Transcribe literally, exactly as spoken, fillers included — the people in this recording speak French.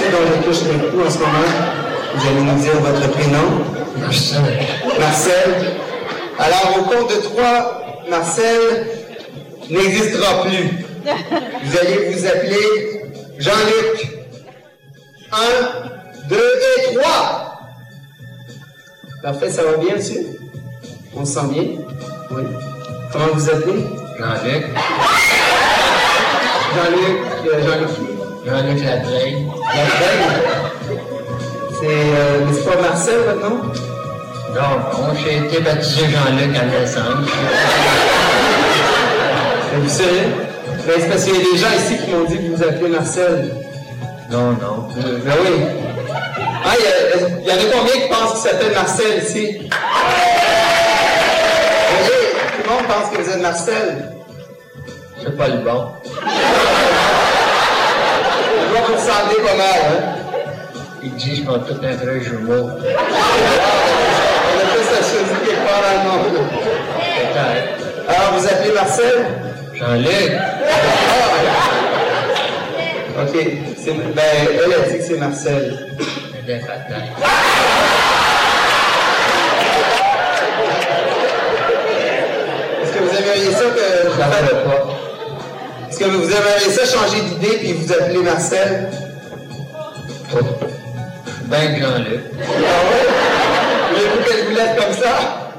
dont je touche le coup en ce moment. Vous allez nous dire votre prénom. Marcel. Marcel. Alors, au compte de trois, Marcel n'existera plus. Vous allez vous appeler Jean-Luc. Un, deux et trois. Parfait, ça va bien, monsieur? On se sent bien? Oui. Comment vous vous appelez? Jean-Luc. Jean-Luc, euh, Jean-Luc qui? Jean-Luc Latreille. Latreille. C'est, euh, mais c'est pas Marcel, votre nom? Non, bon, j'ai été baptisé Jean-Luc à la naissance. Vous savez? Ben, c'est parce qu'il y a des gens ici qui m'ont dit que vous vous appelez Marcel. Non, non. Euh, ben oui. Ah, il y, a, il y en a combien qui pensent qu'il s'appelle Marcel ici? Roger, tout le monde pense que vous êtes Marcel. C'est pas le bon. Vous vous sentez pas mal, hein? Ils disent qu'on a tout un vrai jumeau. On a tous la chose quelque part dans le monde. Peut-être. Alors, vous appelez Marcel? Jean-Luc. Ah, OK. C'est, ben, elle a dit que c'est Marcel. Des patates. Est-ce que vous aimeriez ça que... Ça ne veut pas. Est-ce que vous aimeriez ça changer d'idée puis vous appelez Marcel? Ben Jean-Luc. Ah ouais? Voulez-vous qu'elle vous laisse comme ça?